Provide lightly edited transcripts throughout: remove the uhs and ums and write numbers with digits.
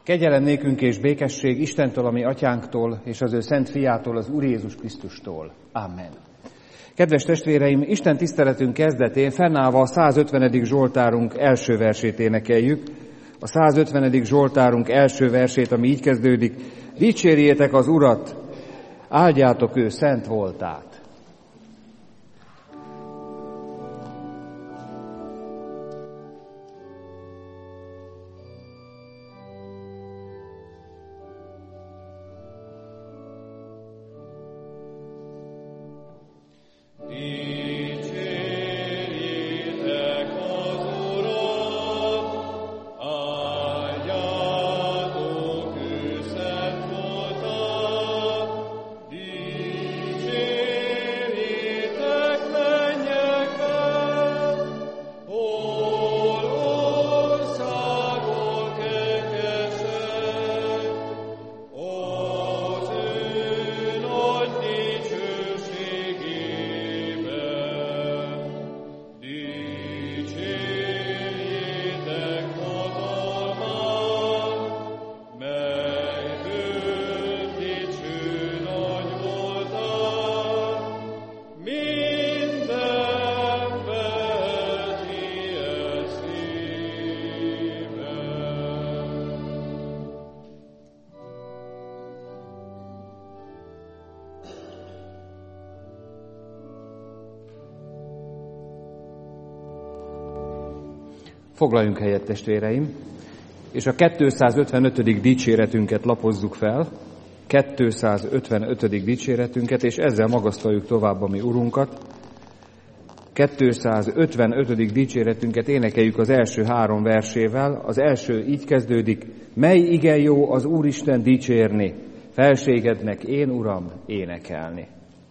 Kegyelem nékünk és békesség Istentől, a mi atyánktól, és az ő szent fiától, az Úr Jézus Krisztustól. Amen. Kedves testvéreim, Isten tiszteletünk kezdetén fennállva a 150. Zsoltárunk első versét énekeljük. A 150. Zsoltárunk első versét, ami így kezdődik: dicsérjétek az Urat, áldjátok ő szent voltát. Foglaljunk helyet, testvéreim, és a 255. dicséretünket lapozzuk fel, 255. dicséretünket, és ezzel magasztaljuk tovább a mi Urunkat. 255. dicséretünket énekeljük az első 3 versével. Az első így kezdődik: mely igen jó az Úristen dicsérni, felségednek én, Uram, énekelni.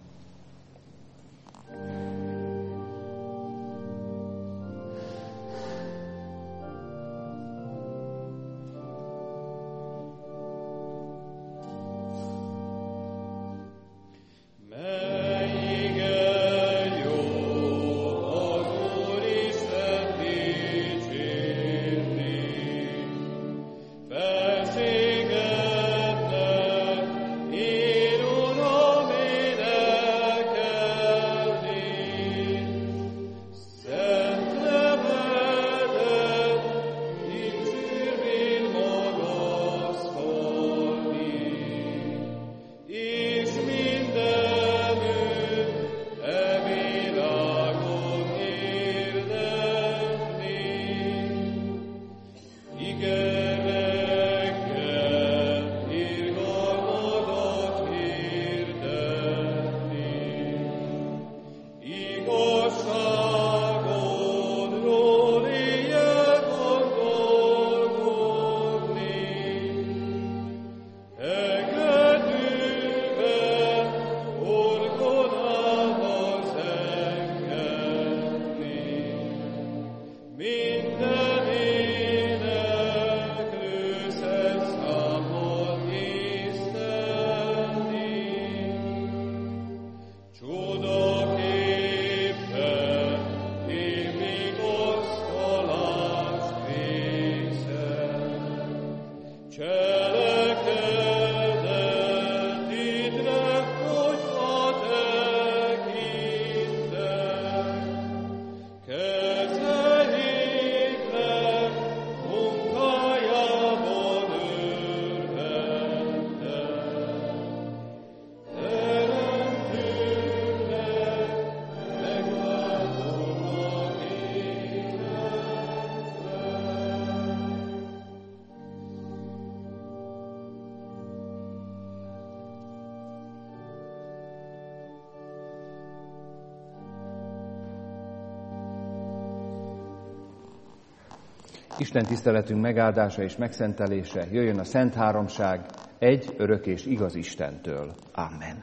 Isten tiszteletünk megáldása és megszentelése jöjjön a Szent Háromság, egy örök és igaz Istentől. Amen.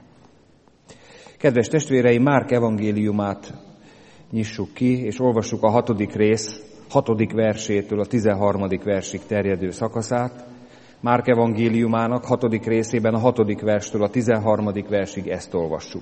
Kedves testvéreim, Márk evangéliumát nyissuk ki, és olvassuk a 6. rész 6. versétől a 13. versig terjedő szakaszát. Márk evangéliumának 6. részében a 6. verstől a 13. versig ezt olvassuk.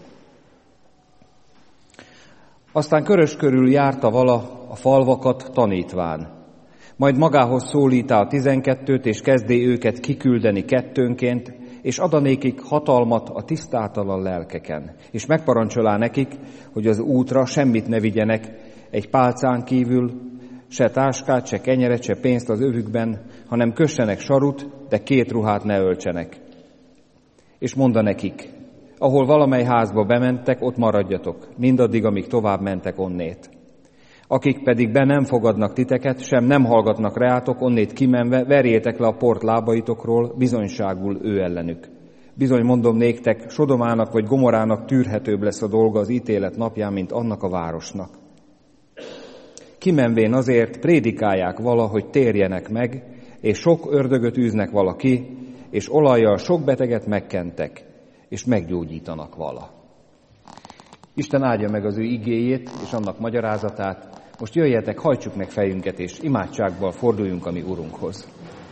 Aztán körös körül járta vala a falvakat tanítván. Majd magához szólítá a 12-t, és kezdé őket kiküldeni kettőnként, és adanékik hatalmat a tisztátalan lelkeken. És megparancsolá nekik, hogy az útra semmit ne vigyenek egy pálcán kívül, se táskát, se kenyeret, se pénzt az övükben, hanem kössenek sarut, de 2 ruhát ne öltsenek. És mondta nekik, ahol valamely házba bementek, ott maradjatok, mindaddig, amíg tovább mentek onnét. Akik pedig be nem fogadnak titeket, sem nem hallgatnak reátok, onnét kimenve, verjétek le a port lábaitokról, bizonyságul ő ellenük. Bizony mondom néktek, Sodomának vagy Gomorának tűrhetőbb lesz a dolga az ítélet napján, mint annak a városnak. Kimenvén azért prédikálják vala, hogy térjenek meg, és sok ördögöt űznek vala ki, és olajjal sok beteget megkentek, és meggyógyítanak vala. Isten áldja meg az ő igéjét és annak magyarázatát. Most jöjjetek, hajtsuk meg fejünket, és imádsággal forduljunk a mi Urunkhoz.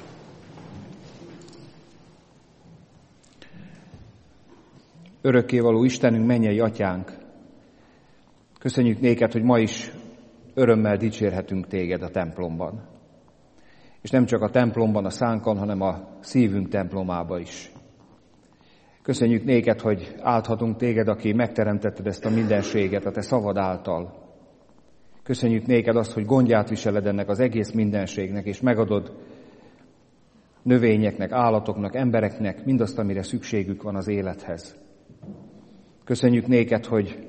Örökkévaló Istenünk, mennyei Atyánk, köszönjük néked, hogy ma is örömmel dicsérhetünk téged a templomban. És nem csak a templomban, a szánkon, hanem a szívünk templomába is. Köszönjük néked, hogy áldhatunk téged, aki megteremtetted ezt a mindenséget a te szavad által. Köszönjük néked azt, hogy gondját viseled ennek az egész mindenségnek, és megadod növényeknek, állatoknak, embereknek mindazt, amire szükségük van az élethez. Köszönjük néked, hogy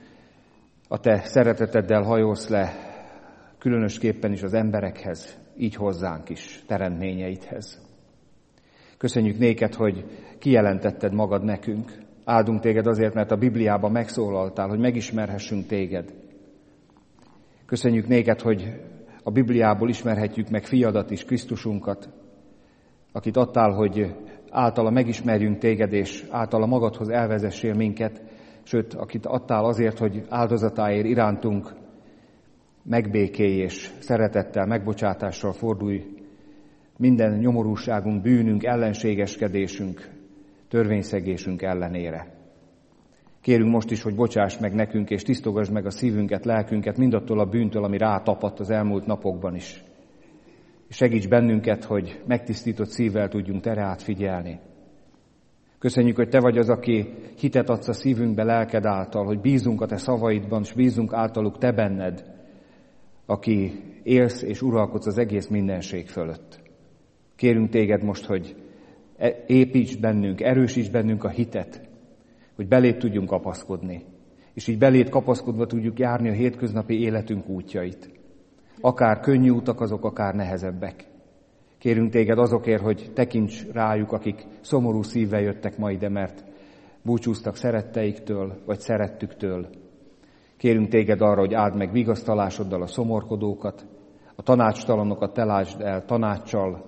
a te szereteteddel hajolsz le különösképpen is az emberekhez, így hozzánk is, teremtményeidhez. Köszönjük néked, hogy kijelentetted magad nekünk. Áldunk téged azért, mert a Bibliában megszólaltál, hogy megismerhessünk téged. Köszönjük néked, hogy a Bibliából ismerhetjük meg fiadat is, Krisztusunkat, akit adtál, hogy általa megismerjünk téged, és általa magadhoz elvezessél minket, sőt, akit adtál azért, hogy áldozatáért irántunk megbékélj és szeretettel, megbocsátással fordulj minden nyomorúságunk, bűnünk, ellenségeskedésünk, törvényszegésünk ellenére. Kérünk most is, hogy bocsáss meg nekünk, és tisztogasd meg a szívünket, lelkünket mindattól a bűntől, ami rátapadt az elmúlt napokban is. És segíts bennünket, hogy megtisztított szívvel tudjunk te rád figyelni. Köszönjük, hogy te vagy az, aki hitet adsz a szívünkbe lelked által, hogy bízunk a te szavaidban, és bízunk általuk te benned, aki élsz és uralkodsz az egész mindenség fölött. Kérünk téged most, hogy építs bennünk, erősíts bennünk a hitet, hogy beléd tudjunk kapaszkodni, és így beléd kapaszkodva tudjuk járni a hétköznapi életünk útjait. Akár könnyű utak azok, akár nehezebbek. Kérünk téged azokért, hogy tekints rájuk, akik szomorú szívvel jöttek ma ide, mert búcsúztak szeretteiktől, vagy szerettüktől. Kérünk téged arra, hogy áld meg vigasztalásoddal a szomorkodókat, a tanácstalanokat telásd el tanáccsal,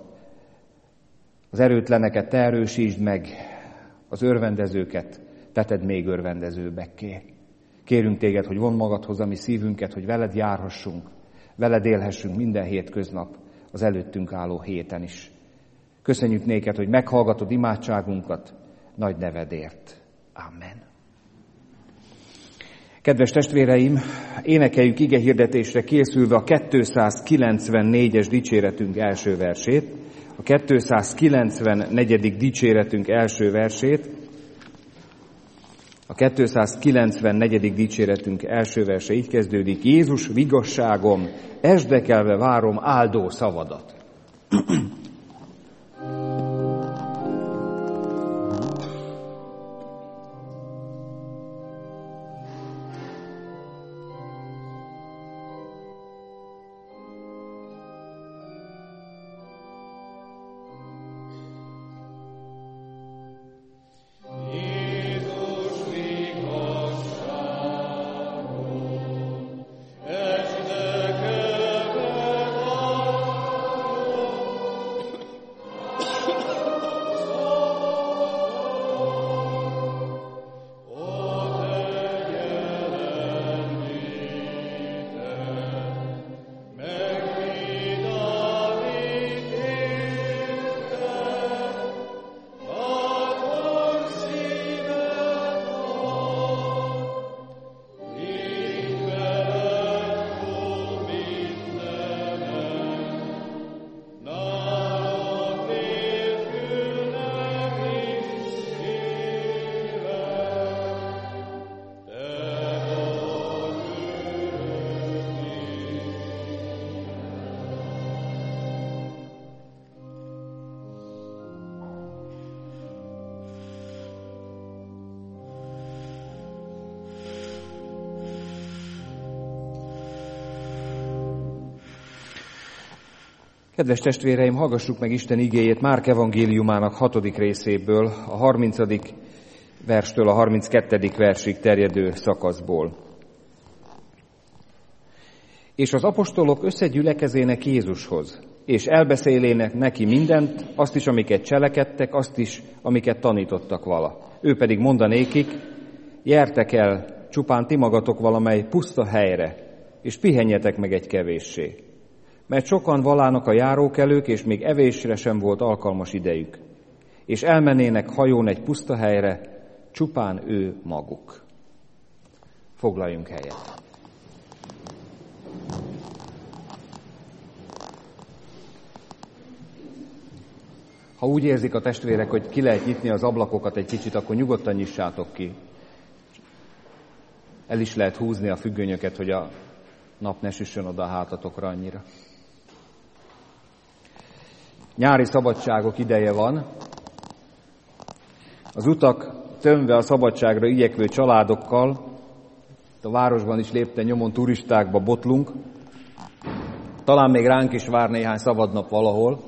az erőtleneket te erősítsd meg, az örvendezőket teted még örvendezőbbekké. Kérünk téged, hogy vondd magadhoz a mi szívünket, hogy veled járhassunk, veled élhessünk minden hétköznap, az előttünk álló héten is. Köszönjük néked, hogy meghallgatod imádságunkat nagy nevedért. Amen. Kedves testvéreim, énekeljük igehirdetésre készülve a 294-es dicséretünk első versét. A 294. dicséretünk első versét. A 294. dicséretünk első verse így kezdődik. Jézus, vigasságom, esdekelve várom áldó szavadat. Kedves testvéreim, hallgassuk meg Isten igéjét Márk evangéliumának 6. részéből, a 30. verstől a 32. versig terjedő szakaszból. És az apostolok összegyülekezének Jézushoz, és elbeszélének neki mindent, azt is, amiket cselekedtek, azt is, amiket tanítottak vala. Ő pedig mondanékik, gyertek el, csupán ti magatok valamely puszta helyre, és pihenjetek meg egy kevéssé. Mert sokan valának a járókelők, és még evésre sem volt alkalmas idejük. És elmennének hajón egy puszta helyre, csupán ő maguk. Foglaljunk helyet. Ha úgy érzik a testvérek, hogy ki lehet nyitni az ablakokat egy kicsit, akkor nyugodtan nyissátok ki. El is lehet húzni a függönyöket, hogy a nap ne süssön oda a hátatokra annyira. Nyári szabadságok ideje van. Az utak tömve a szabadságra igyekvő családokkal, a városban is lépten nyomon turistákba botlunk. Talán még ránk is vár néhány szabadnap valahol.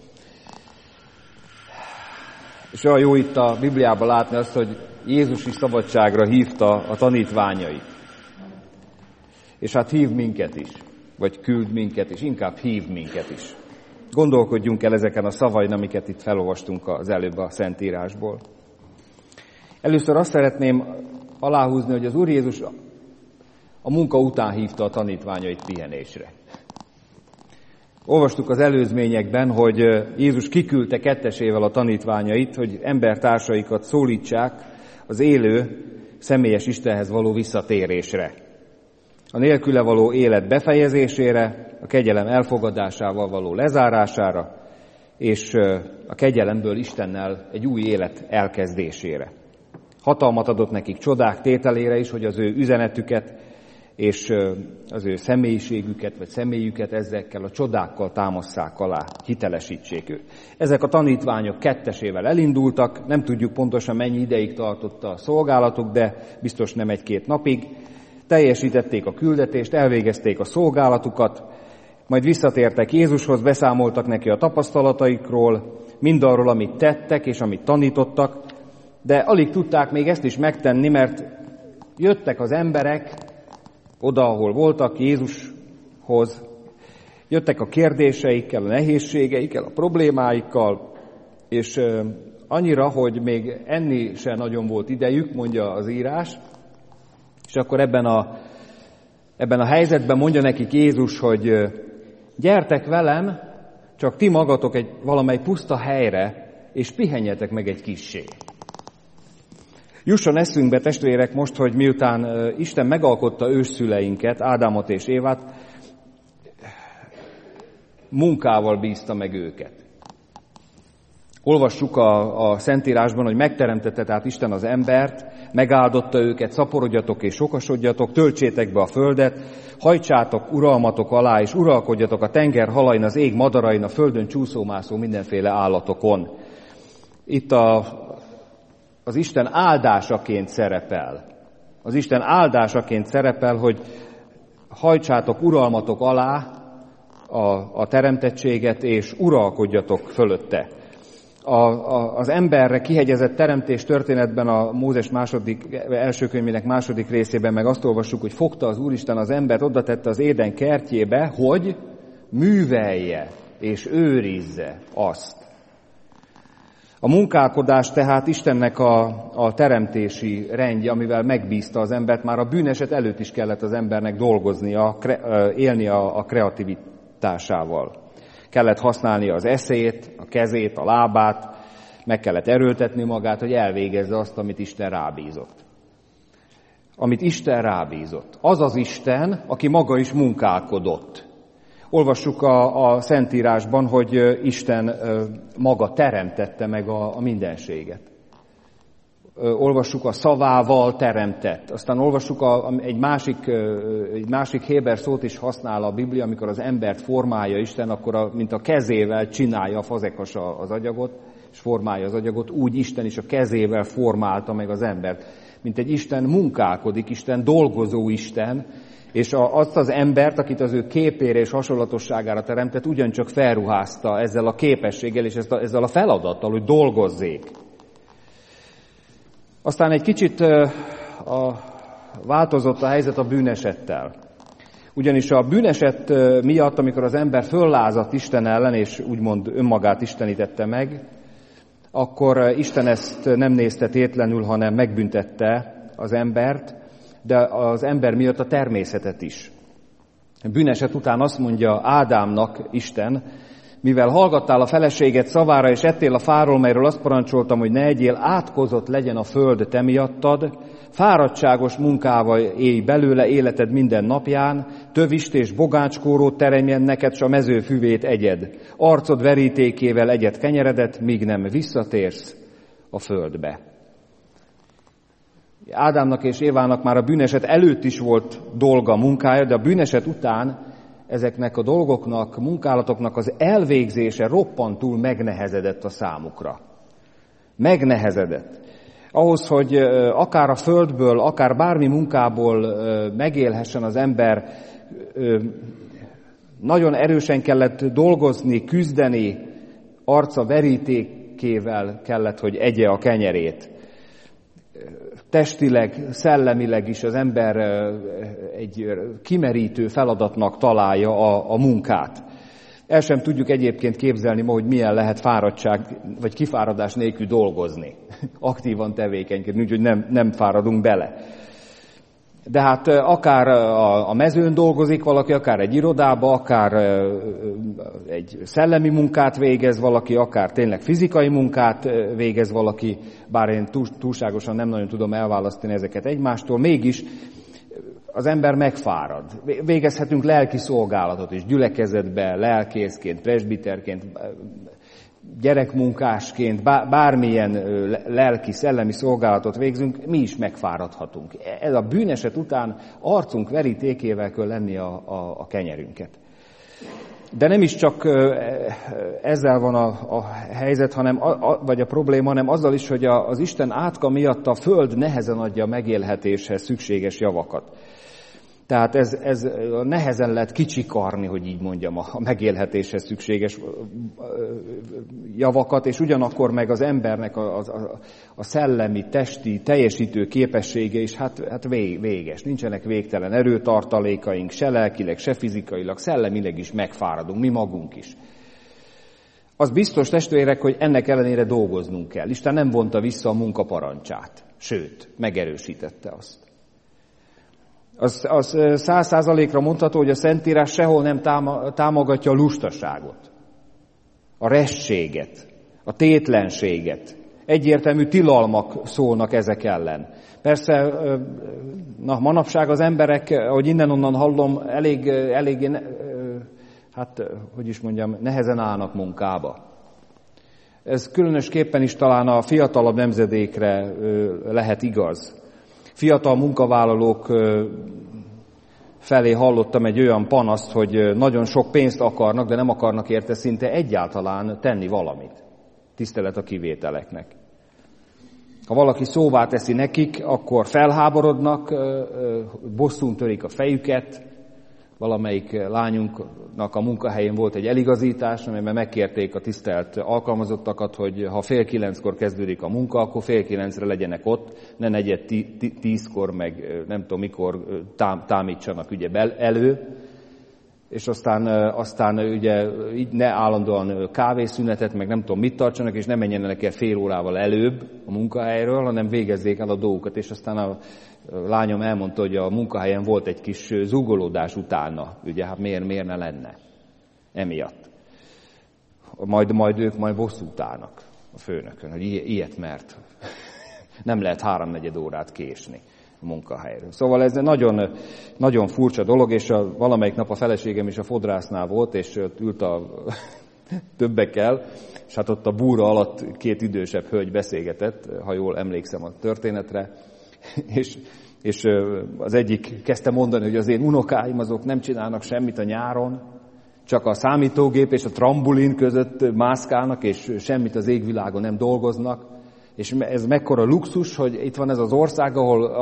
És olyan jó itt a Bibliában látni azt, hogy Jézus is szabadságra hívta a tanítványait. És hát hív minket is, vagy küld minket is, inkább hív minket is. Gondolkodjunk el ezeken a szavain, amiket itt felolvastunk az előbb a Szentírásból. Először azt szeretném aláhúzni, hogy az Úr Jézus a munka után hívta a tanítványait pihenésre. Olvastuk az előzményekben, hogy Jézus kiküldte kettesével a tanítványait, hogy embertársaikat szólítsák az élő, személyes Istenhez való visszatérésre. A nélküle való élet befejezésére, a kegyelem elfogadásával való lezárására, és a kegyelemből Istennel egy új élet elkezdésére. Hatalmat adott nekik csodák tételére is, hogy az ő üzenetüket és az ő személyiségüket, vagy személyüket ezekkel a csodákkal támasszák alá, hitelesítsék őt. Ezek a tanítványok kettesével elindultak, nem tudjuk pontosan mennyi ideig tartott a szolgálatuk, de biztos nem 1-2 napig. Teljesítették a küldetést, elvégezték a szolgálatukat, majd visszatértek Jézushoz, beszámoltak neki a tapasztalataikról, mindarról, amit tettek és amit tanítottak, de alig tudták még ezt is megtenni, mert jöttek az emberek oda, ahol voltak, Jézushoz, jöttek a kérdéseikkel, a nehézségeikkel, a problémáikkal, és annyira, hogy még enni se nagyon volt idejük, mondja az írás, és akkor ebben a helyzetben mondja nekik Jézus, hogy gyertek velem, csak ti magatok valamely puszta helyre, és pihenjetek meg egy kissé. Jusson eszünkbe, testvérek, most, hogy miután Isten megalkotta ősszüleinket, Ádámot és Évát, munkával bízta meg őket. Olvassuk a Szentírásban, hogy megteremtette tehát Isten az embert, megáldotta őket, szaporodjatok és sokasodjatok, töltsétek be a földet, hajtsátok uralmatok alá, és uralkodjatok a tenger halain, az ég madarain, a földön csúszómászó mindenféle állatokon. Itt az Isten áldásaként szerepel. Az Isten áldásaként szerepel, hogy hajtsátok uralmatok alá a teremtettséget, és uralkodjatok fölötte. Az emberre kihegyezett teremtés történetben a Mózes első könyvének 2. részében meg azt olvassuk, hogy fogta az Úristen az embert, oda tette az Éden kertjébe, hogy művelje és őrizze azt. A munkálkodás tehát Istennek a teremtési rendje, amivel megbízta az embert, már a bűneset előtt is kellett az embernek dolgoznia, élni a kreativitásával. Kellett használni az eszét, a kezét, a lábát, meg kellett erőltetni magát, hogy elvégezze azt, amit Isten rábízott. Amit Isten rábízott. Az az Isten, aki maga is munkálkodott. Olvassuk a Szentírásban, hogy Isten maga teremtette meg a mindenséget. Olvassuk a szavával teremtett. Aztán olvassuk egy másik héber szót is használ a Biblia, amikor az embert formálja Isten, akkor mint a kezével csinálja a fazekas az agyagot, és formálja az agyagot, úgy Isten is a kezével formálta meg az embert. Mint egy Isten munkálkodik, Isten dolgozó Isten, És azt az embert, akit az ő képére és hasonlatosságára teremtett, ugyancsak felruházta ezzel a képességgel és ezzel a feladattal, hogy dolgozzék. Aztán egy kicsit változott a helyzet a bűnesettel. Ugyanis a bűneset miatt, amikor az ember föllázadt Isten ellen, és úgymond önmagát istenítette meg, akkor Isten ezt nem nézte tétlenül, hanem megbüntette az embert, de az ember miatt a természetet is. A bűneset után azt mondja Ádámnak Isten, mivel hallgattál a feleséged szavára, és ettél a fáról, melyről azt parancsoltam, hogy ne egyél, átkozott legyen a föld te miattad, fáradtságos munkával élj belőle életed minden napján, tövist és bogácskórót teremjen neked, s a mező füvét egyed. Arcod verítékével egyed kenyeredet, míg nem visszatérsz a földbe. Ádámnak és Évának már a bűneset előtt is volt dolga, munkája, de a bűneset után ezeknek a dolgoknak, munkálatoknak az elvégzése roppantul megnehezedett a számukra. Megnehezedett. Ahhoz, hogy akár a földből, akár bármi munkából megélhessen az ember, nagyon erősen kellett dolgozni, küzdeni, arca verítékével kellett, hogy egye a kenyerét. Testileg, szellemileg is az ember egy kimerítő feladatnak találja a munkát. El sem tudjuk egyébként képzelni ma, hogy milyen lehet fáradtság vagy kifáradás nélkül dolgozni. Aktívan tevékenykedni, úgyhogy nem fáradunk bele. De hát akár a mezőn dolgozik valaki, akár egy irodába, akár egy szellemi munkát végez valaki, akár tényleg fizikai munkát végez valaki, bár én túlságosan nem nagyon tudom elválasztani ezeket egymástól, mégis az ember megfárad. Végezhetünk lelki szolgálatot is, gyülekezetbe, lelkészként, presbiterként, gyerekmunkásként, bármilyen lelki, szellemi szolgálatot végzünk, mi is megfáradhatunk. Ez a bűneset után arcunk verítékével kell lenni a kenyerünket. De nem is csak ezzel van a helyzet, vagy a probléma, hanem azzal is, hogy az Isten átka miatt a föld nehezen adja a megélhetéshez szükséges javakat. Tehát ez nehezen lehet kicsikarni, hogy így mondjam, a megélhetéshez szükséges javakat, és ugyanakkor meg az embernek a szellemi, testi, teljesítő képessége is hát véges. Nincsenek végtelen erőtartalékaink, se lelkileg, se fizikailag, szellemileg is megfáradunk, mi magunk is. Az biztos, testvérek, hogy ennek ellenére dolgoznunk kell. Isten nem vonta vissza a munkaparancsát, sőt, megerősítette azt. Az 100%-ra mondható, hogy a Szentírás sehol nem támogatja a lustaságot, a rességet, a tétlenséget. Egyértelmű tilalmak szólnak ezek ellen. Persze, manapság az emberek, ahogy innen-onnan hallom, eléggé nehezen állnak munkába. Ez különösképpen is talán a fiatalabb nemzedékre lehet igaz. Fiatal munkavállalók felé hallottam egy olyan panaszt, hogy nagyon sok pénzt akarnak, de nem akarnak érte szinte egyáltalán tenni valamit. Tisztelet a kivételeknek. Ha valaki szóvá teszi nekik, akkor felháborodnak, bosszún törik a fejüket. Valamelyik lányunknak a munkahelyén volt egy eligazítás, amelyben megkérték a tisztelt alkalmazottakat, hogy ha 8:30 kezdődik a munka, akkor 8:30 legyenek ott, ne 9:10, meg nem tudom mikor támítsanak ugye elő, és aztán ugye így ne állandóan kávészünetet, meg nem tudom mit tartsanak, és ne menjenek el fél órával előbb a munkahelyről, hanem végezzék el a dolgokat, és aztán a lányom elmondta, hogy a munkahelyen volt egy kis zúgolódás utána, ugye hát miért ne lenne emiatt. Majd ők bosszút állnak a főnökön, hogy ilyet mert nem lehet 3-4 órát késni a munkahelyről. Szóval ez nagyon, nagyon furcsa dolog, és valamelyik nap a feleségem is a fodrásznál volt, és ott ült a többekkel, és hát ott a búra alatt 2 idősebb hölgy beszélgetett, ha jól emlékszem a történetre, és az egyik kezdte mondani, hogy az én unokáim azok nem csinálnak semmit a nyáron, csak a számítógép és a trambulin között mászkálnak, és semmit az égvilágon nem dolgoznak, És ez mekkora luxus, hogy itt van ez az ország,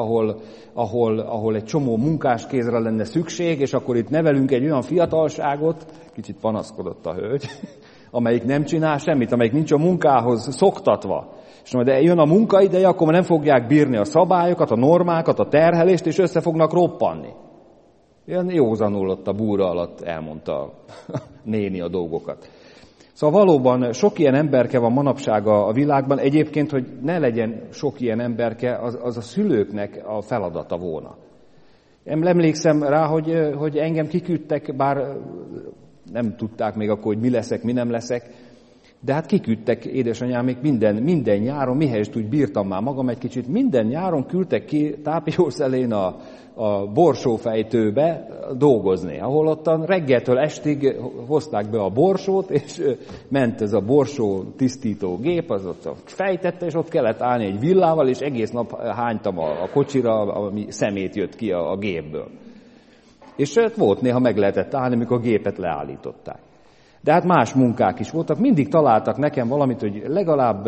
ahol egy csomó munkáskézre lenne szükség, és akkor itt nevelünk egy olyan fiatalságot, kicsit panaszkodott a hölgy, amelyik nem csinál semmit, amelyik nincs a munkához szoktatva. És majd jön a munkaideje, akkor nem fogják bírni a szabályokat, a normákat, a terhelést, és össze fognak roppanni. Ilyen józanul ott a búra alatt elmondta a néni a dolgokat. Szóval valóban sok ilyen emberke van manapság a világban. Egyébként, hogy ne legyen sok ilyen emberke, az a szülőknek a feladata volna. Emlékszem rá, hogy engem kiküldtek, bár nem tudták még akkor, hogy mi leszek, mi nem leszek, de hát kiküldtek édesanyámék minden nyáron, mihelyest úgy bírtam már magam egy kicsit, minden nyáron küldtek ki Tápiószelén a borsófejtőbe dolgozni, ahol ottan reggeltől estig hozták be a borsót, és ment ez a borsó tisztító gép, az ott fejtette, és ott kellett állni egy villával, és egész nap hánytam a kocsira, ami szemét jött ki a gépből. És volt néha meg lehetett állni, amikor a gépet leállították. De hát más munkák is voltak, mindig találtak nekem valamit, hogy legalább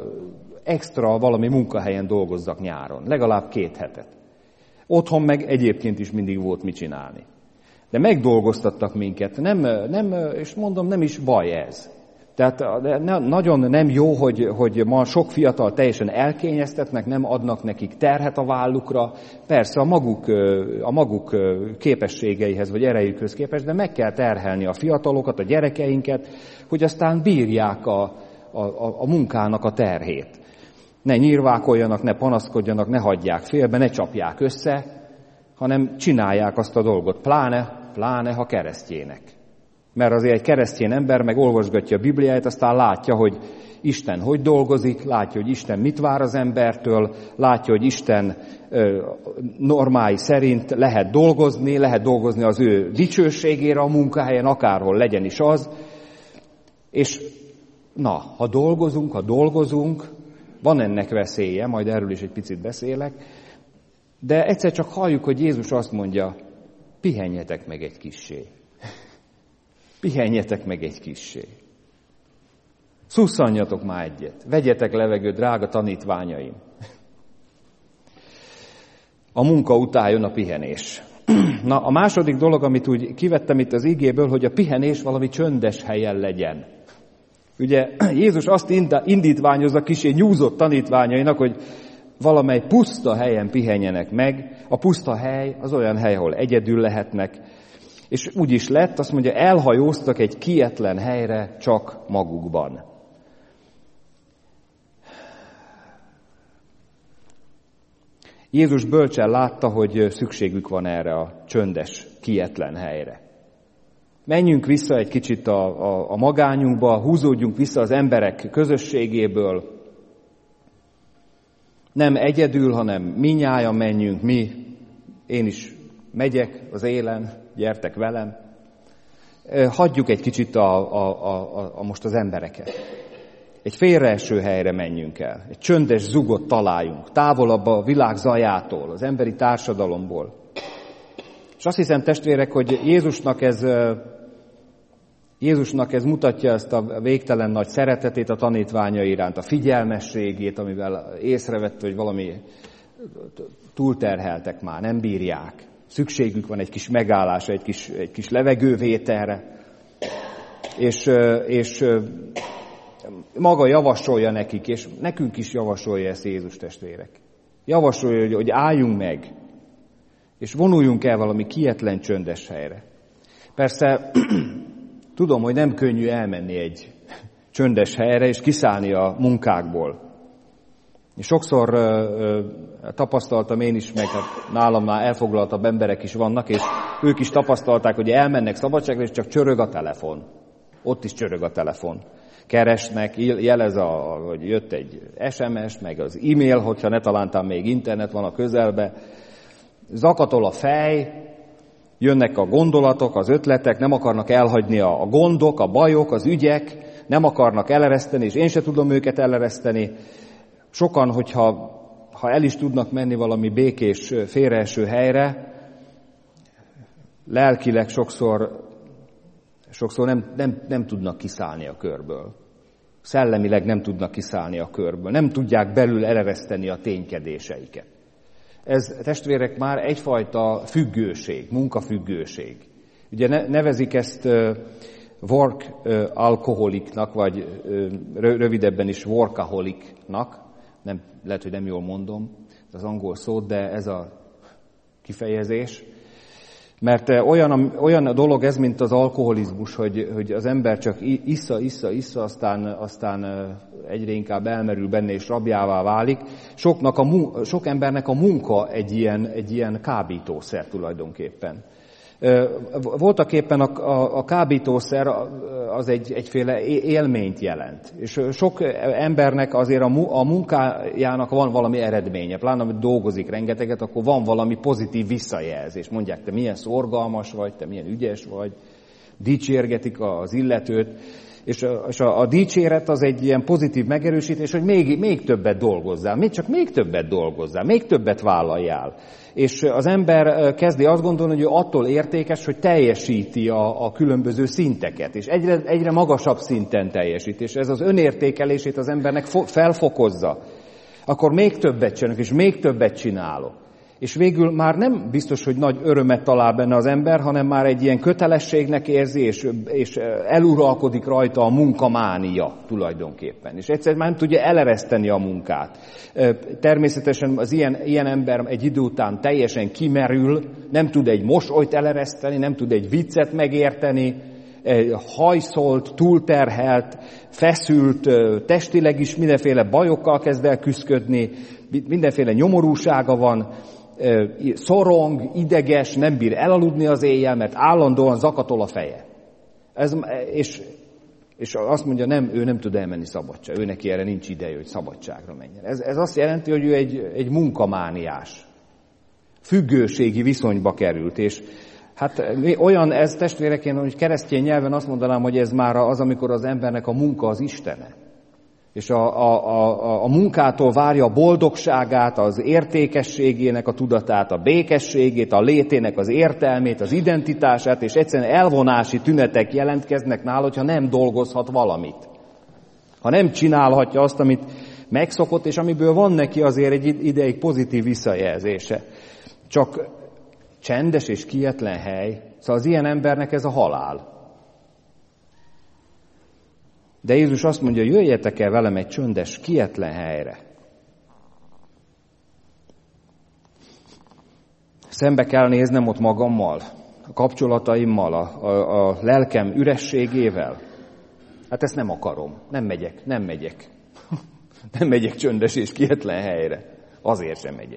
extra valami munkahelyen dolgozzak nyáron, legalább 2 hetet. Otthon meg egyébként is mindig volt mit csinálni. De megdolgoztattak minket, és mondom, nem is baj ez. Tehát nagyon nem jó, hogy ma sok fiatal teljesen elkényeztetnek, nem adnak nekik terhet a vállukra, persze a maguk képességeihez vagy erejükhöz képest, de meg kell terhelni a fiatalokat, a gyerekeinket, hogy aztán bírják a munkának a terhét. Ne nyírvákoljanak, ne panaszkodjanak, ne hagyják félbe, ne csapják össze, hanem csinálják azt a dolgot, pláne ha keresztjének. Mert azért egy keresztény ember meg olvasgatja a Bibliáját, aztán látja, hogy Isten hogy dolgozik, látja, hogy Isten mit vár az embertől, látja, hogy Isten normái szerint lehet dolgozni az ő dicsőségére a munkahelyen, akárhol legyen is az. És ha dolgozunk, van ennek veszélye, majd erről is egy picit beszélek, de egyszer csak halljuk, hogy Jézus azt mondja, pihenjetek meg egy kissé. Pihenjetek meg egy kissé. Szusszanjatok már egyet. Vegyetek levegőt, drága tanítványaim. A munka után jön a pihenés. Na, a második dolog, amit úgy kivettem itt az igéből, hogy a pihenés valami csöndes helyen legyen. Ugye Jézus azt indítványozza kissé nyúzott tanítványainak, hogy valamely puszta helyen pihenjenek meg. A puszta hely az olyan hely, ahol egyedül lehetnek. És úgy is lett, azt mondja, elhajóztak egy kietlen helyre csak magukban. Jézus bölcsen látta, hogy szükségük van erre a csöndes, kietlen helyre. Menjünk vissza egy kicsit a magányunkba, húzódjunk vissza az emberek közösségéből. Nem egyedül, hanem minnyájan menjünk mi. Én is megyek az élen, gyertek velem. Hagyjuk egy kicsit most az embereket. Egy félreeső helyre menjünk el. Egy csöndes zugot találjunk. Távolabb a világ zajától, az emberi társadalomból. És azt hiszem, testvérek, hogy Jézusnak ez mutatja ezt a végtelen nagy szeretetét a tanítványai iránt, a figyelmességét, amivel észrevette, hogy valami túlterheltek már, nem bírják. Szükségük van egy kis megállásra, egy kis levegővételre. És maga javasolja nekik, és nekünk is javasolja ezt Jézus, testvérek. Javasolja, hogy álljunk meg, és vonuljunk el valami kietlen, csöndes helyre. Persze tudom, hogy nem könnyű elmenni egy csöndes helyre, és kiszállni a munkákból. És sokszor tapasztaltam én is, meg hát nálam már elfoglaltabb emberek is vannak, és ők is tapasztalták, hogy elmennek szabadságra, és csak csörög a telefon. Ott is csörög a telefon. Keresnek, jelez, hogy jött egy SMS, meg az e-mail, hogyha ne talántán még internet van a közelbe. Zakatol a fej, jönnek a gondolatok, az ötletek, nem akarnak elhagyni a gondok, a bajok, az ügyek, nem akarnak elereszteni, és én se tudom őket elereszteni. Sokan, hogyha el is tudnak menni valami békés, félreeső helyre, lelkileg sokszor nem tudnak kiszállni a körből. Szellemileg nem tudnak kiszállni a körből, nem tudják belül elereszteni a ténykedéseiket. Ez, testvérek, már egyfajta függőség, munkafüggőség. Ugye nevezik ezt work alkoholiknak, vagy rövidebben is workaholiknak. Nem, lehet, hogy nem jól mondom az angol szót, de ez a kifejezés. Mert olyan a dolog ez, mint az alkoholizmus, hogy az ember csak issza, aztán egyre inkább elmerül benne és rabjává válik. Sok embernek a munka egy ilyen kábítószer tulajdonképpen. Voltaképpen a kábítószer az egyféle élményt jelent. És sok embernek azért a munkájának van valami eredménye. Pláne, hogy dolgozik rengeteget, akkor van valami pozitív visszajelzés. Mondják, te milyen szorgalmas vagy, te milyen ügyes vagy. Dicsérgetik az illetőt. És a dicséret az egy ilyen pozitív megerősítés, hogy még többet dolgozzál, még többet dolgozzál, még többet vállaljál. És az ember kezdi azt gondolni, hogy ő attól értékes, hogy teljesíti a különböző szinteket, és egyre magasabb szinten teljesít, és ez az önértékelését az embernek felfokozza. Akkor még többet csinálok, és még többet csinálok. És végül már nem biztos, hogy nagy örömet talál benne az ember, hanem már egy ilyen kötelességnek érzi, és eluralkodik rajta a munkamánia tulajdonképpen. És egyszerűen már nem tudja elereszteni a munkát. Természetesen az ilyen ember egy idő után teljesen kimerül, nem tud egy mosolyt elereszteni, nem tud egy viccet megérteni, hajszolt, túlterhelt, feszült, testileg is mindenféle bajokkal kezd el küszködni, mindenféle nyomorúsága van, szorong, ideges, nem bír elaludni az éjjel, mert állandóan zakatol a feje. És azt mondja, ő nem tud elmenni szabadságra, ő neki erre nincs ideje, hogy szabadságra menjen. Ez azt jelenti, hogy ő egy munkamániás, függőségi viszonyba került, és hát olyan ez, testvérek, én, hogy keresztény nyelven azt mondanám, hogy ez már az, amikor az embernek a munka az Istene. És a munkától várja a boldogságát, az értékességének a tudatát, a békességét, a létének az értelmét, az identitását, és egyszerűen elvonási tünetek jelentkeznek nála, hogyha nem dolgozhat valamit. Ha nem csinálhatja azt, amit megszokott, és amiből van neki azért egy ideig pozitív visszajelzése. Csak csendes és kietlen hely, szóval az ilyen embernek ez a halál. De Jézus azt mondja, jöjjetek el velem egy csöndes, kietlen helyre. Szembe kell néznem ott magammal, a kapcsolataimmal, a lelkem ürességével. Hát ezt nem akarom, nem megyek. Nem megyek csöndes és kietlen helyre. Azért sem megyek.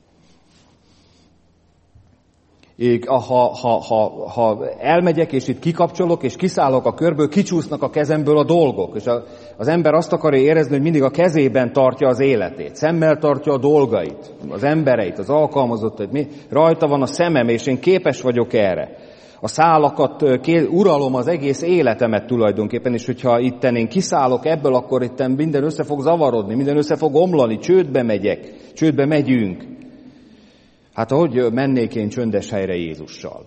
Ha elmegyek, és itt kikapcsolok, és kiszállok a körből, kicsúsznak a kezemből a dolgok. És az ember azt akarja érezni, hogy mindig a kezében tartja az életét, szemmel tartja a dolgait, az embereit, az alkalmazottait. Rajta van a szemem, és én képes vagyok erre. A szálakat uralom az egész életemet tulajdonképpen, és hogyha itten én kiszállok ebből, akkor itten minden össze fog zavarodni, minden össze fog omlani, csődbe megyünk. Hát ahogy mennék én csöndes helyre Jézussal?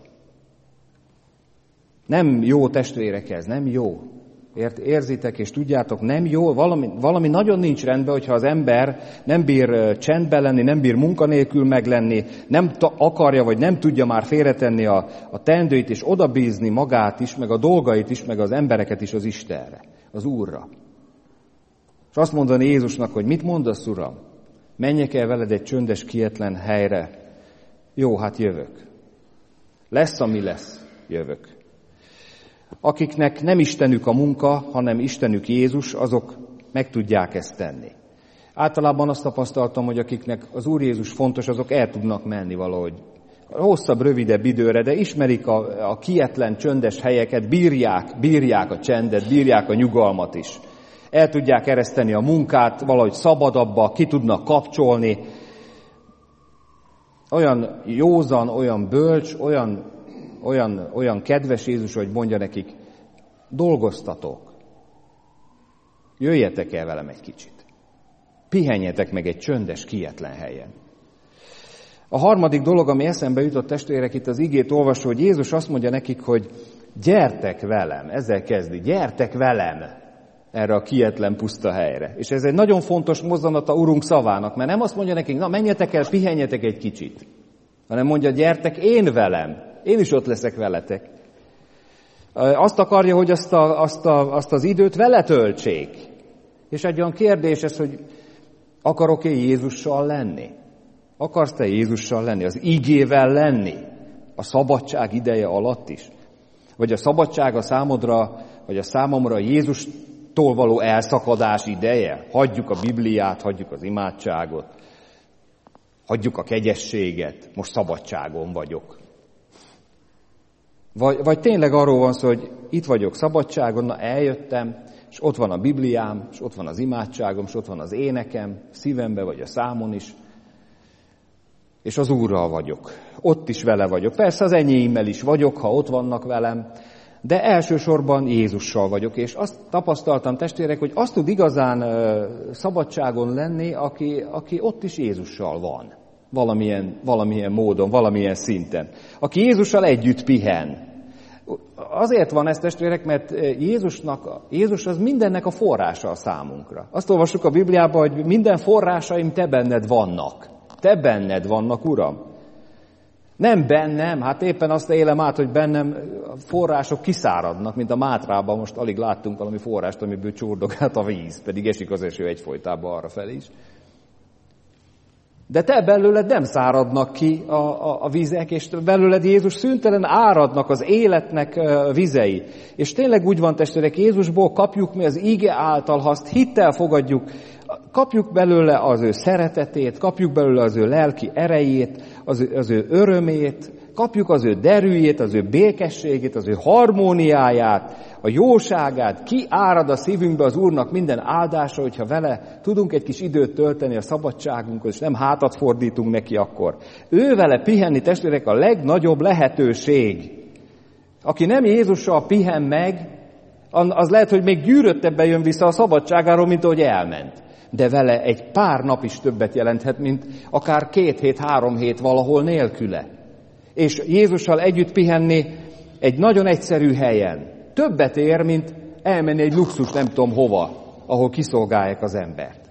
Nem jó, testvérek, ez, nem jó. Érzitek és tudjátok, nem jó, valami nagyon nincs rendben, hogyha az ember nem bír csendben lenni, nem bír munkanélkül meglenni, nem akarja, vagy nem tudja már félretenni a teendőit, és odabízni magát is, meg a dolgait is, meg az embereket is az Istenre, az Úrra. És azt mondani Jézusnak, hogy mit mondasz, Uram? Menjek el veled egy csöndes, kietlen helyre. Jó, hát jövök. Lesz, ami lesz, jövök. Akiknek nem Istenük a munka, hanem Istenük Jézus, azok meg tudják ezt tenni. Általában azt tapasztaltam, hogy akiknek az Úr Jézus fontos, azok el tudnak menni valahogy. Hosszabb, rövidebb időre, de ismerik a kietlen, csöndes helyeket, bírják a csendet, bírják a nyugalmat is. El tudják ereszteni a munkát, valahogy szabadabba, ki tudnak kapcsolni. Olyan józan, olyan bölcs, olyan kedves Jézus, hogy mondja nekik, dolgoztatok. Jöjjetek el velem egy kicsit. Pihenjetek meg egy csöndes, kietlen helyen. A harmadik dolog, ami eszembe jutott, testvérek, itt az igét olvasó, hogy Jézus azt mondja nekik, hogy gyertek velem, ezzel kezdi, gyertek velem. erre a kietlen puszta helyre. És ez egy nagyon fontos mozzanata Urunk szavának, mert nem azt mondja nekünk, na menjetek el, pihenjetek egy kicsit, hanem mondja, gyertek én velem, én is ott leszek veletek. Azt akarja, hogy azt az időt vele töltsék. És egy olyan kérdés ez, hogy akarok-e Jézussal lenni? Akarsz te Jézussal lenni? Az igével lenni? A szabadság ideje alatt is? Vagy a szabadság a számodra, vagy a számomra Jézustól való elszakadás ideje? Hagyjuk a Bibliát, hagyjuk az imádságot, hagyjuk a kegyességet, most szabadságon vagyok. Vagy tényleg arról van szó, hogy itt vagyok szabadságon, na eljöttem, és ott van a Bibliám, és ott van az imádságom, és ott van az énekem, szívembe vagy a számon is, és az Úrral vagyok. Ott is vele vagyok. Persze az enyémmel is vagyok, ha ott vannak velem, de elsősorban Jézussal vagyok, és azt tapasztaltam, testvérek, hogy azt tud igazán szabadságon lenni, aki ott is Jézussal van. Valamilyen módon, valamilyen szinten. Aki Jézussal együtt pihen. Azért van ez, testvérek, mert Jézus az mindennek a forrása a számunkra. Azt olvassuk a Bibliában, hogy minden forrásaim te benned vannak. Te benned vannak, Uram. Nem bennem, hát éppen azt élem át, hogy bennem források kiszáradnak, mint a Mátrában most alig láttunk valami forrást, amiből csurdogált a víz, pedig esik az eső egyfolytában arrafelé is. De te belőled nem száradnak ki a vizek, és belőled Jézus szüntelen áradnak az életnek vizei. És tényleg úgy van, testvérek, Jézusból kapjuk mi az íge által, ha azt hittel fogadjuk, kapjuk belőle az ő szeretetét, kapjuk belőle az ő lelki erejét, az ő örömét, kapjuk az ő derűjét, az ő békességét, az ő harmóniáját, a jóságát, kiárad a szívünkbe az Úrnak minden áldása, hogyha vele tudunk egy kis időt tölteni a szabadságunkhoz, és nem hátat fordítunk neki akkor. Ő vele pihenni, testvérek, a legnagyobb lehetőség. Aki nem Jézussal pihen meg, az lehet, hogy még gyűröttebben jön vissza a szabadságáról, mint ahogy elment. De vele egy pár nap is többet jelenthet, mint akár 2 hét, 3 hét valahol nélküle. És Jézussal együtt pihenni egy nagyon egyszerű helyen. Többet ér, mint elmenni egy luxus nem tudom hova, ahol kiszolgálják az embert.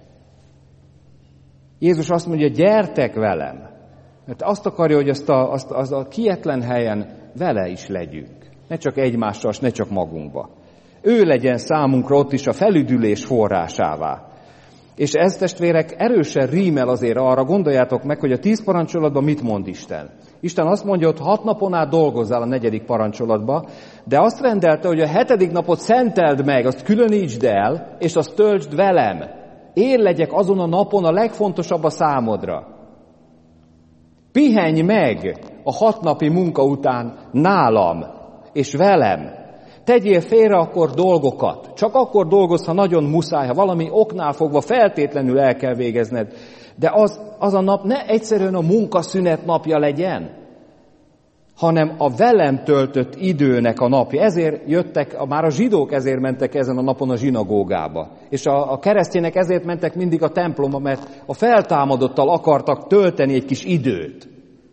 Jézus azt mondja, gyertek velem. Mert azt akarja, hogy azt a kietlen helyen vele is legyünk. Ne csak egymással, ne csak magunkba. Ő legyen számunkra ott is a felüdülés forrásává. És ez, testvérek, erősen rímel azért arra, gondoljátok meg, hogy a 10 parancsolatban mit mond Isten. Isten azt mondja, hogy 6 napon át dolgozzál a 4. parancsolatba, de azt rendelte, hogy a 7. napot szenteld meg, azt különítsd el, és azt töltsd velem. Én legyek azon a napon a legfontosabb a számodra. Pihenj meg a 6 napi munka után nálam és velem. Tegyél félre akkor dolgokat. Csak akkor dolgozz, ha nagyon muszáj, ha valami oknál fogva feltétlenül el kell végezned. De az a nap ne egyszerűen a munkaszünet napja legyen, hanem a velem töltött időnek a napja. Ezért jöttek, már a zsidók ezért mentek ezen a napon a zsinagógába. És a keresztények ezért mentek mindig a templomba, mert a feltámadottal akartak tölteni egy kis időt.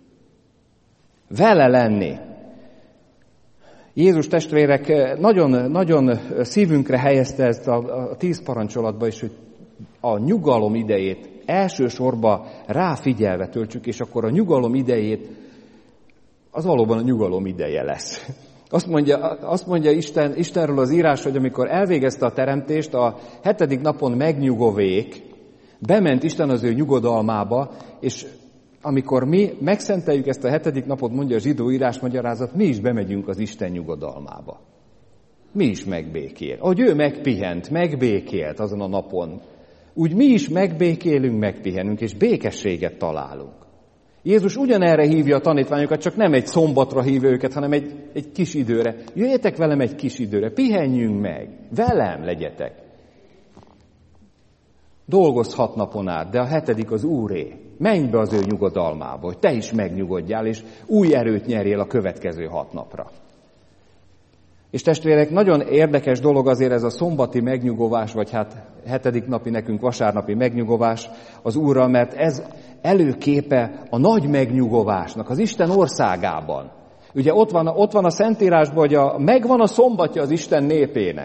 Vele lenni. Jézus, testvérek, nagyon szívünkre helyezte ezt a 10 parancsolatba is, hogy a nyugalom idejét elsősorban ráfigyelve töltsük, és akkor a nyugalom idejét, az valóban a nyugalom ideje lesz. Azt mondja Istenről az írás, hogy amikor elvégezte a teremtést, a 7. napon megnyugovék, bement Isten az ő nyugodalmába, és amikor mi megszenteljük ezt a 7. napot, mondja a zsidó írásmagyarázat, mi is bemegyünk az Isten nyugodalmába. Mi is megbékél. Ahogy ő megpihent, megbékélt azon a napon, úgy mi is megbékélünk, megpihenünk, és békességet találunk. Jézus ugyanerre hívja a tanítványokat, csak nem egy szombatra hívja őket, hanem egy kis időre. Jöjjetek velem egy kis időre, pihenjünk meg, velem legyetek. Dolgozz 6 napon át, de a 7. az Úré. Menj be az ő nyugodalmába, hogy te is megnyugodjál, és új erőt nyerjél a következő 6 napra. És testvérek, nagyon érdekes dolog azért ez a szombati megnyugovás, vagy hát 7. napi nekünk vasárnapi megnyugovás az Úrral, mert ez előképe a nagy megnyugovásnak az Isten országában. Ugye ott van a Szentírásban, hogy megvan a szombatja az Isten népének.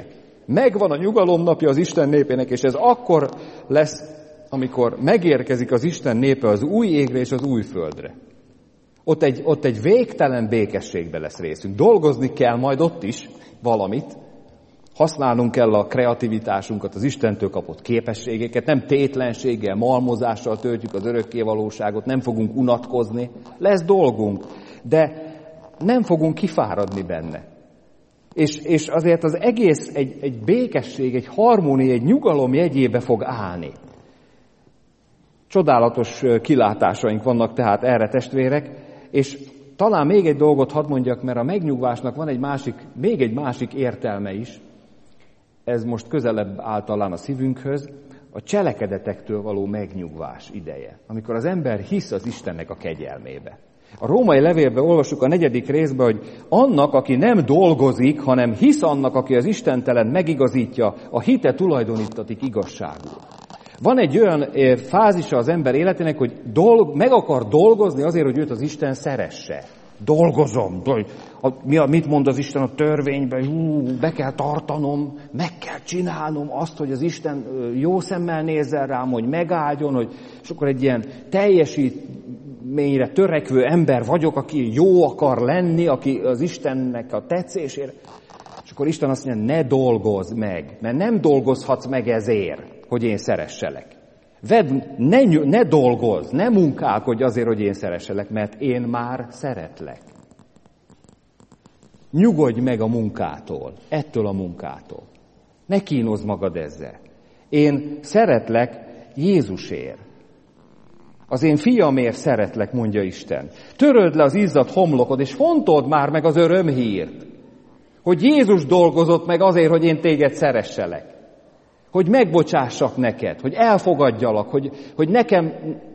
Megvan a nyugalom napja az Isten népének, és ez akkor lesz, amikor megérkezik az Isten népe az új égre és az új földre. Ott egy végtelen békességbe lesz részünk. Dolgozni kell majd ott is valamit, használnunk kell a kreativitásunkat, az Istentől kapott képességeket, nem tétlenséggel, malmozással töltjük az örökkévalóságot, nem fogunk unatkozni, lesz dolgunk, de nem fogunk kifáradni benne. És azért az egész egy békesség, egy harmónia, egy nyugalom jegyébe fog állni. Csodálatos kilátásaink vannak tehát erre, testvérek, és talán még egy dolgot hadd mondjak, mert a megnyugvásnak van még egy másik értelme is, ez most közelebb áll talán a szívünkhöz, a cselekedetektől való megnyugvás ideje, amikor az ember hisz az Istennek a kegyelmébe. A római levélben olvassuk a 4. részben, hogy annak, aki nem dolgozik, hanem hisz annak, aki az istentelen megigazítja, a hite tulajdonítatik igazságul. Van egy olyan fázisa az ember életének, hogy meg akar dolgozni azért, hogy őt az Isten szeresse. Dolgozom. Mit mond az Isten a törvényben? Be kell tartanom, meg kell csinálnom azt, hogy az Isten jó szemmel nézzen rám, hogy megáldjon, és akkor egy ilyen teljesítményre törekvő ember vagyok, aki jó akar lenni, aki az Istennek a tetszésére. És akkor Isten azt mondja, ne dolgozz meg, mert nem dolgozhatsz meg ezért, hogy én szeresselek. Ne dolgozz, ne munkálkodj azért, hogy én szeresselek, mert én már szeretlek. Nyugodj meg a munkától, ettől a munkától. Ne kínozz magad ezzel. Én szeretlek Jézusért. Az én fiamért szeretlek, mondja Isten. Töröld le az izzadt homlokod, és fontold már meg az örömhírt, hogy Jézus dolgozott meg azért, hogy én téged szeresselek. Hogy megbocsássak neked, hogy elfogadjalak, hogy nekem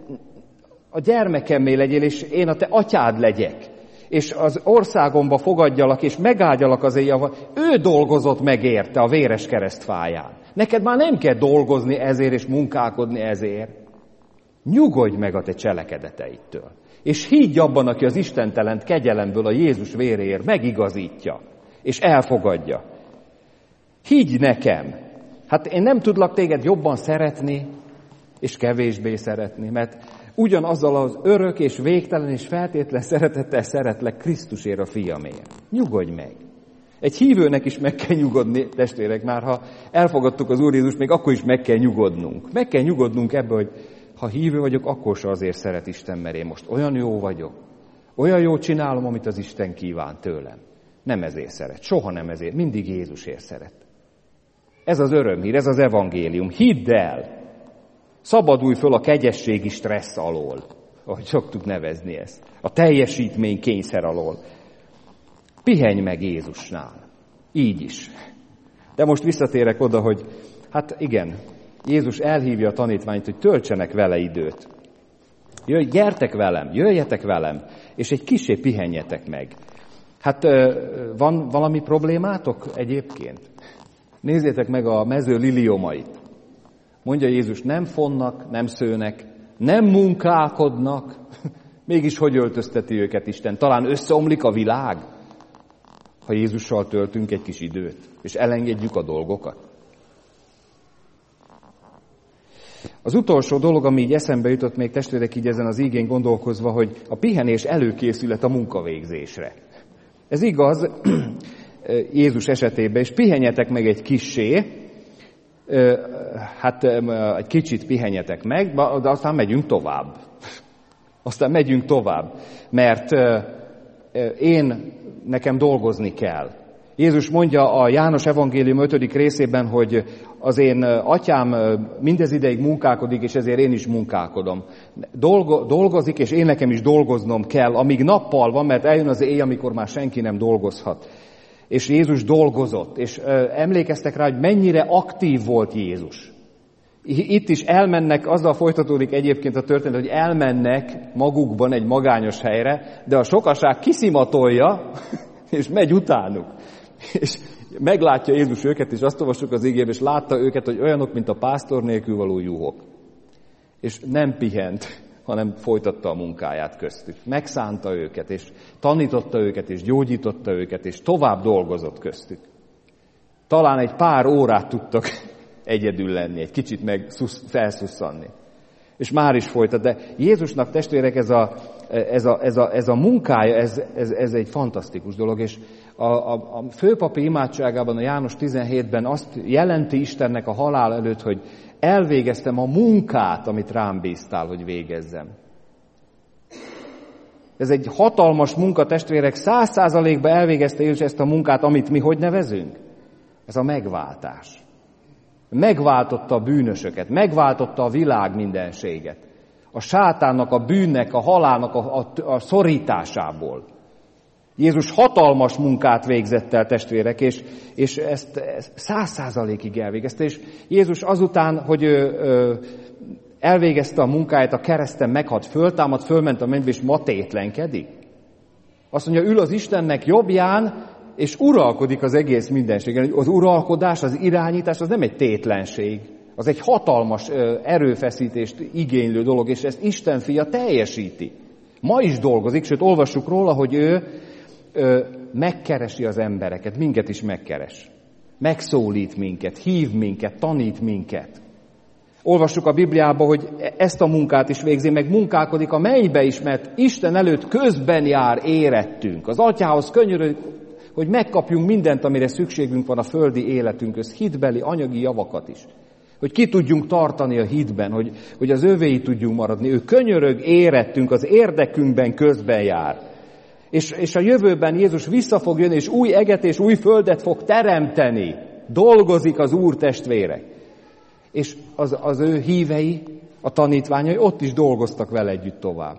a gyermekemmé legyél, és én a te atyád legyek, és az országomba fogadjalak, és megáldjalak az éjjel. Ő dolgozott meg érte a véres keresztfáján. Neked már nem kell dolgozni ezért, és munkálkodni ezért. Nyugodj meg a te cselekedeteitől. És higgy abban, aki az istentelent kegyelemből a Jézus véréért megigazítja, és elfogadja. Higgy nekem! Hát én nem tudlak téged jobban szeretni, és kevésbé szeretni, mert ugyanazzal az örök és végtelen és feltétlen szeretettel szeretlek Krisztusért, a fiamért. Nyugodj meg! Egy hívőnek is meg kell nyugodni, testvérek, már ha elfogadtuk az Úr Jézust, még akkor is meg kell nyugodnunk. Meg kell nyugodnunk ebbe, hogy ha hívő vagyok, akkor se azért szeret Isten, mert én most olyan jó vagyok. Olyan jól csinálom, amit az Isten kíván tőlem. Nem ezért szeret, soha nem ezért, mindig Jézusért szeret. Ez az örömhír, ez az evangélium. Hidd el! Szabadulj föl a kegyességi stressz alól, ahogy szoktuk nevezni ezt. A teljesítmény kényszer alól. Pihenj meg Jézusnál. Így is. De most visszatérek oda, hogy hát igen, Jézus elhívja a tanítványt, hogy töltsenek vele időt. Gyertek velem, jöjjetek velem, és egy kissé pihenjetek meg. Hát van valami problémátok egyébként? Nézzétek meg a mező liliomait. Mondja Jézus, nem fonnak, nem szőnek, nem munkálkodnak. Mégis hogy öltözteti őket Isten? Talán összeomlik a világ, ha Jézussal töltünk egy kis időt, és elengedjük a dolgokat. Az utolsó dolog, ami így eszembe jutott még testvérek így ezen az ígén gondolkozva, hogy a pihenés előkészület a munkavégzésre. Ez igaz Jézus esetében, és pihenjetek meg egy kissé, hát egy kicsit pihenjetek meg, de aztán megyünk tovább. Aztán megyünk tovább, mert nekem dolgozni kell. Jézus mondja a János evangélium 5. részében, hogy az én atyám mindez ideig munkálkodik, és ezért én is munkálkodom. Dolgozik, és én nekem is dolgoznom kell, amíg nappal van, mert eljön az éj, amikor már senki nem dolgozhat. És Jézus dolgozott, és emlékeztek rá, hogy mennyire aktív volt Jézus. Itt is elmennek, azzal folytatódik egyébként a történet, hogy elmennek magukban egy magányos helyre, de a sokaság kiszimatolja, és megy utánuk. És meglátja Jézus őket, és azt olvassuk az igében, és látta őket, hogy olyanok, mint a pásztor nélkül való juhok. És nem pihent, hanem folytatta a munkáját köztük. Megszánta őket, és tanította őket, és gyógyította őket, és tovább dolgozott köztük. Talán egy pár órát tudtak egyedül lenni, egy kicsit meg felszusszanni. És már is folytat, de Jézusnak, testvérek, ez a munkája, ez egy fantasztikus dolog, és a főpapi imádságában, a János 17-ben azt jelenti Istennek a halál előtt, hogy elvégeztem a munkát, amit rám bíztál, hogy végezzem. Ez egy hatalmas munka, testvérek, 100%-ban elvégezte Jézus ezt a munkát, amit mi hogy nevezünk? Ez a megváltás. Megváltotta a bűnösöket, megváltotta a világ mindenséget. A sátánnak, a bűnnek, a halálnak a szorításából. Jézus hatalmas munkát végzett el, testvérek, és ezt 100%-ig elvégezte. És Jézus azután, hogy elvégezte a munkáját, a kereszten meghalt, föltámad, fölment a mennybe, és ma tétlenkedik. Azt mondja, ül az Istennek jobbján, és uralkodik az egész mindenségen. Az uralkodás, az irányítás, az nem egy tétlenség. Az egy hatalmas erőfeszítést igénylő dolog, és ezt Isten fia teljesíti. Ma is dolgozik, sőt, olvassuk róla, hogy ő megkeresi az embereket, minket is megkeres. Megszólít minket, hív minket, tanít minket. Olvassuk a Bibliában, hogy ezt a munkát is végzi, meg munkálkodik a mennybe is, mert Isten előtt közben jár érettünk. Az Atyához könyörög, hogy megkapjunk mindent, amire szükségünk van a földi életünkhöz, hitbeli, anyagi javakat is. Hogy ki tudjunk tartani a hitben, hogy az övéi tudjunk maradni. Ő könyörög érettünk, az érdekünkben közben jár. És a jövőben Jézus vissza fog jönni, és új eget és új földet fog teremteni. Dolgozik az Úr, testvérek. És az ő hívei, a tanítványai ott is dolgoztak vele együtt tovább.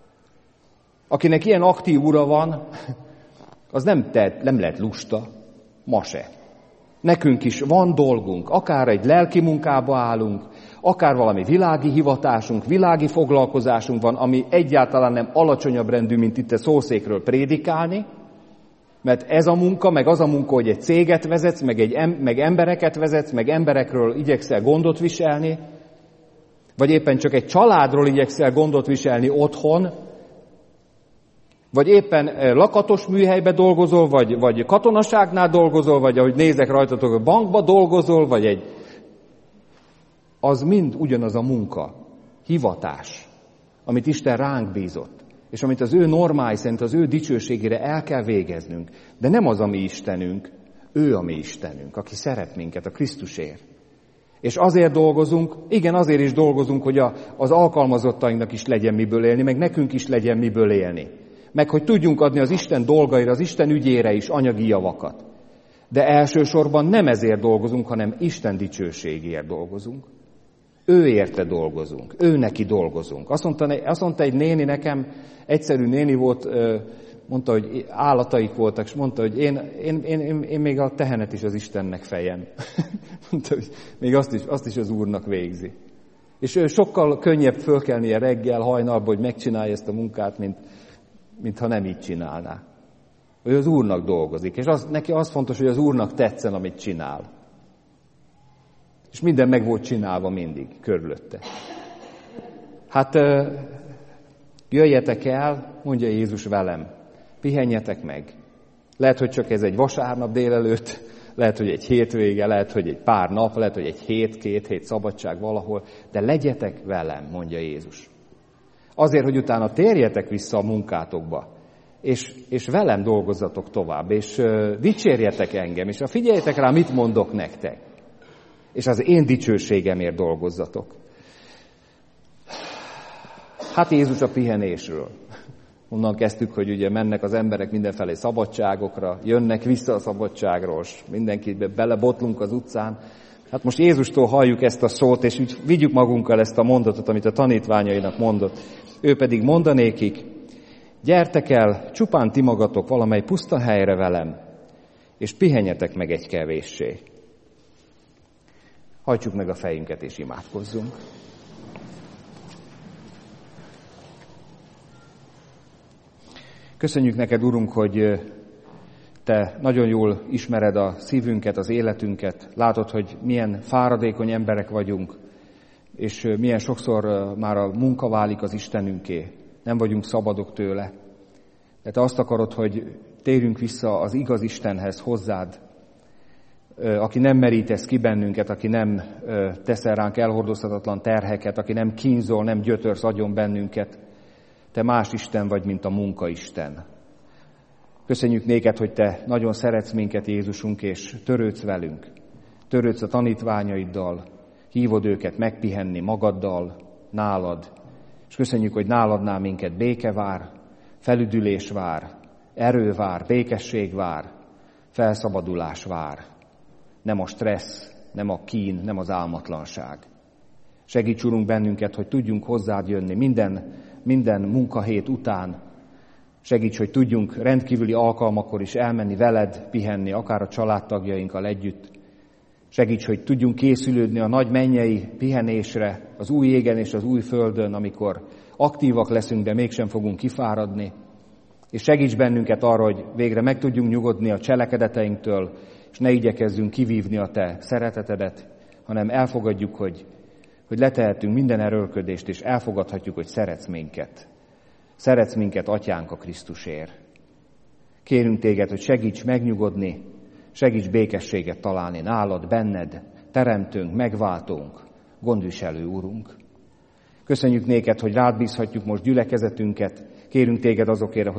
Akinek ilyen aktív ura van, az nem lehet lusta, ma se. Nekünk is van dolgunk, akár egy lelki munkába állunk, akár valami világi hivatásunk, világi foglalkozásunk van, ami egyáltalán nem alacsonyabb rendű, mint itt a szószékről prédikálni, mert ez a munka, meg az a munka, hogy egy céget vezetsz, meg embereket vezetsz, meg emberekről igyekszel gondot viselni, vagy éppen csak egy családról igyekszel gondot viselni otthon, vagy éppen lakatos műhelybe dolgozol, vagy katonaságnál dolgozol, vagy ahogy nézek rajtatok, a bankba dolgozol, vagy az mind ugyanaz a munka, hivatás, amit Isten ránk bízott, és amit az ő normái szerint, az ő dicsőségére el kell végeznünk. De nem az a mi Istenünk, ő a mi Istenünk, aki szeret minket a Krisztusért. És azért dolgozunk, igen, azért is dolgozunk, hogy az alkalmazottainknak is legyen miből élni, meg nekünk is legyen miből élni. Meg hogy tudjunk adni az Isten dolgaira, az Isten ügyére is anyagi javakat. De elsősorban nem ezért dolgozunk, hanem Isten dicsőségéért dolgozunk. Ő érte dolgozunk, ő neki dolgozunk. Azt mondta egy néni nekem, egyszerű néni volt, mondta, hogy állataik voltak, és mondta, hogy én még a tehenet is az Istennek fejem. Mondta, hogy még azt is az Úrnak végzi. És ő sokkal könnyebb fölkelnie reggel, hajnalba, hogy megcsinálja ezt a munkát, mint ha nem így csinálná. Ő az Úrnak dolgozik, és neki az fontos, hogy az Úrnak tetszen, amit csinál. És minden meg volt csinálva mindig, körülötte. Hát jöjjetek el, mondja Jézus velem, pihenjetek meg. Lehet, hogy csak ez egy vasárnap délelőtt, lehet, hogy egy hétvége, lehet, hogy egy pár nap, lehet, hogy egy két hét szabadság valahol, de legyetek velem, mondja Jézus. Azért, hogy utána térjetek vissza a munkátokba, és velem dolgozzatok tovább, és dicsérjetek engem, és figyeljetek rá, mit mondok nektek. És az én dicsőségemért dolgozzatok. Hát Jézus a pihenésről. Onnan kezdtük, hogy ugye mennek az emberek mindenfelé szabadságokra, jönnek vissza a szabadságról, és mindenkibe belebotlunk az utcán. Hát most Jézustól halljuk ezt a szót, és úgy vigyük magunkkal ezt a mondatot, amit a tanítványainak mondott. Ő pedig mondanékik, gyertek el, csupán ti magatok valamely puszta helyre velem, és pihenjetek meg egy kevéssé. Hajtsuk meg a fejünket és imádkozzunk. Köszönjük neked, Urunk, hogy te nagyon jól ismered a szívünket, az életünket. Látod, hogy milyen fáradékony emberek vagyunk, és milyen sokszor már a munka válik az Istenünké. Nem vagyunk szabadok tőle. De te azt akarod, hogy térjünk vissza az igaz Istenhez, hozzád. aki nem merítesz ki bennünket, aki nem teszel ránk elhordozhatatlan terheket, aki nem kínzol, nem gyötörsz agyon bennünket. Te más Isten vagy, mint a munkaisten. Köszönjük néked, hogy te nagyon szeretsz minket, Jézusunk, és törődsz velünk. Törődsz a tanítványaiddal, hívod őket megpihenni magaddal, nálad. És köszönjük, hogy náladnál minket béke vár, felüdülés vár, erő vár, békesség vár, felszabadulás vár. Nem a stressz, nem a kín, nem az álmatlanság. Segíts, Urunk, bennünket, hogy tudjunk hozzád jönni minden munkahét után. Segíts, hogy tudjunk rendkívüli alkalmakkor is elmenni veled, pihenni, akár a családtagjainkkal együtt. Segíts, hogy tudjunk készülődni a nagy mennyei pihenésre, az új égen és az új földön, amikor aktívak leszünk, de mégsem fogunk kifáradni. És segíts bennünket arra, hogy végre meg tudjunk nyugodni a cselekedeteinktől, és ne igyekezzünk kivívni a te szeretetedet, hanem elfogadjuk, hogy letehetünk minden erőlködést, és elfogadhatjuk, hogy szeretsz minket. Szeretsz minket, Atyánk, a Krisztusért. Kérünk téged, hogy segíts megnyugodni, segíts békességet találni nálad, benned, teremtőnk, megváltónk, gondviselő Urunk. Köszönjük néked, hogy rád bízhatjuk most gyülekezetünket. Kérünk téged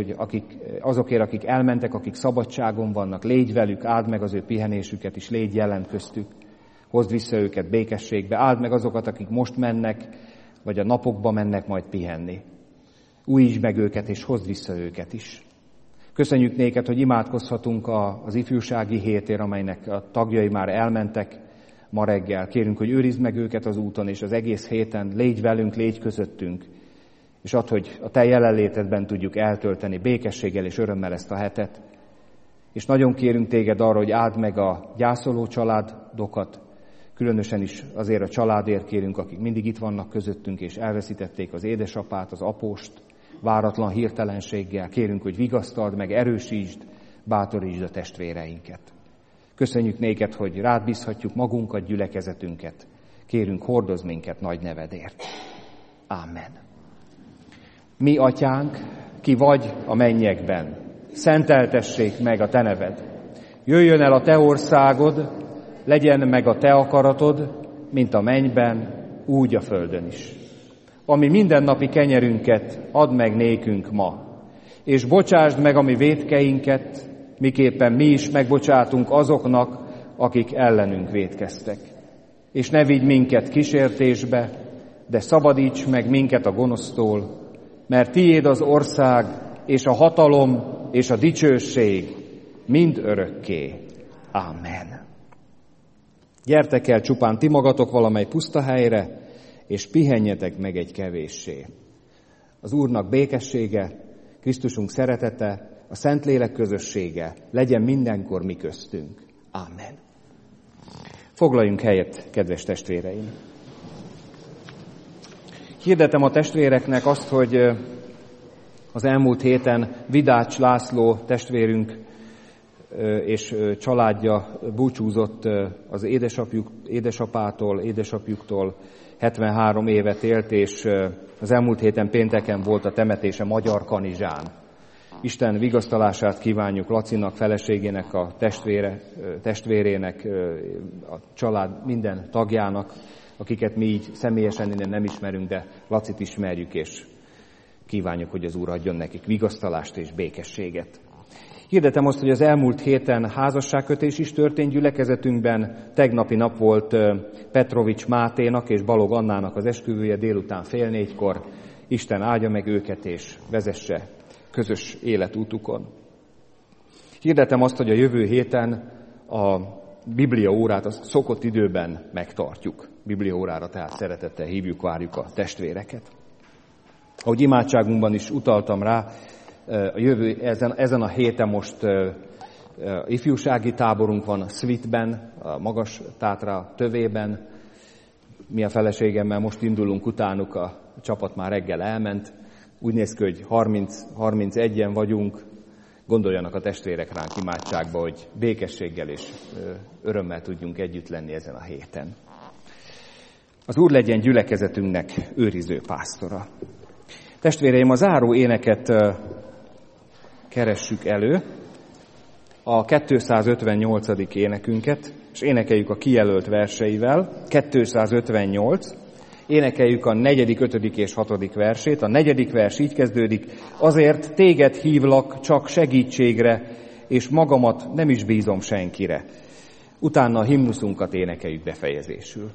azokért, akik elmentek, akik szabadságon vannak, légy velük, áld meg az ő pihenésüket is, légy jelen köztük. Hozd vissza őket békességbe, áld meg azokat, akik most mennek, vagy a napokban mennek majd pihenni. Újítsd meg őket, és hozd vissza őket is. Köszönjük néked, hogy imádkozhatunk az ifjúsági hétért, amelynek a tagjai már elmentek ma reggel. Kérünk, hogy őrizd meg őket az úton, és az egész héten légy velünk, légy közöttünk, és add, hogy a te jelenlétedben tudjuk eltölteni békességgel és örömmel ezt a hetet. És nagyon kérünk téged arra, hogy áld meg a gyászoló családokat, különösen is azért a családért kérünk, akik mindig itt vannak közöttünk, és elveszítették az édesapát, az apóst, váratlan hirtelenséggel. Kérünk, hogy vigasztald meg, erősítsd, bátorítsd a testvéreinket. Köszönjük néked, hogy rád bízhatjuk magunkat, gyülekezetünket. Kérünk, hordozz minket nagy nevedért. Ámen. Mi, Atyánk, ki vagy a mennyekben, szenteltessék meg a te neved. Jöjjön el a te országod, legyen meg a te akaratod, mint a mennyben, úgy a földön is. Ami mindennapi kenyerünket add meg nékünk ma, és bocsásd meg a mi vétkeinket, miképpen mi is megbocsátunk azoknak, akik ellenünk vétkeztek. És ne vigy minket kísértésbe, de szabadíts meg minket a gonosztól, mert tiéd az ország, és a hatalom, és a dicsőség mind örökké. Ámen. Gyertek el csupán ti magatok valamely puszta helyre, és pihenjetek meg egy kevéssé. Az Úrnak békessége, Krisztusunk szeretete, a Szentlélek közössége legyen mindenkor mi köztünk. Ámen. Foglaljunk helyet, kedves testvéreim! Hirdetem a testvéreknek azt, hogy az elmúlt héten Vidács László testvérünk és családja búcsúzott az édesapjuktól, 73 évet élt, és az elmúlt héten pénteken volt a temetése Magyarkanizsán. Isten vigasztalását kívánjuk Lacinak, feleségének, a testvérének, a család minden tagjának, akiket mi így személyesen innen nem ismerünk, de Lacit ismerjük, és kívánjuk, hogy az Úr adjon nekik vigasztalást és békességet. Hirdetem azt, hogy az elmúlt héten házasságkötés is történt gyülekezetünkben. Tegnapi nap volt Petrovics Máténak és Balog Annának az esküvője délután 3:30. Isten áldja meg őket és vezesse közös életútukon. Hirdetem azt, hogy a jövő héten a bibliaórát a szokott időben megtartjuk. Bibliaórára tehát szeretettel hívjuk, várjuk a testvéreket. Ahogy imádságunkban is utaltam rá, ezen a héten most ifjúsági táborunk van Svitben, a Magas Tátra tövében. Mi a feleségemmel most indulunk utánuk, a csapat már reggel elment. Úgy néz ki, hogy 30-31-en vagyunk. Gondoljanak a testvérek ránk imádságba, hogy békességgel és örömmel tudjunk együtt lenni ezen a héten. Az Úr legyen gyülekezetünknek őriző pásztora. Testvéreim, a záró éneket keressük elő, a 258. énekünket. és énekeljük a kijelölt verseivel, 258, énekeljük a 4., 5. és 6. versét. A 4. vers így kezdődik: azért téged hívlak csak segítségre, és magamat nem is bízom senkire. Utána a himnuszunkat énekeljük befejezésül.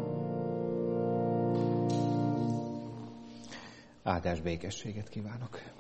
Áldás békességet kívánok!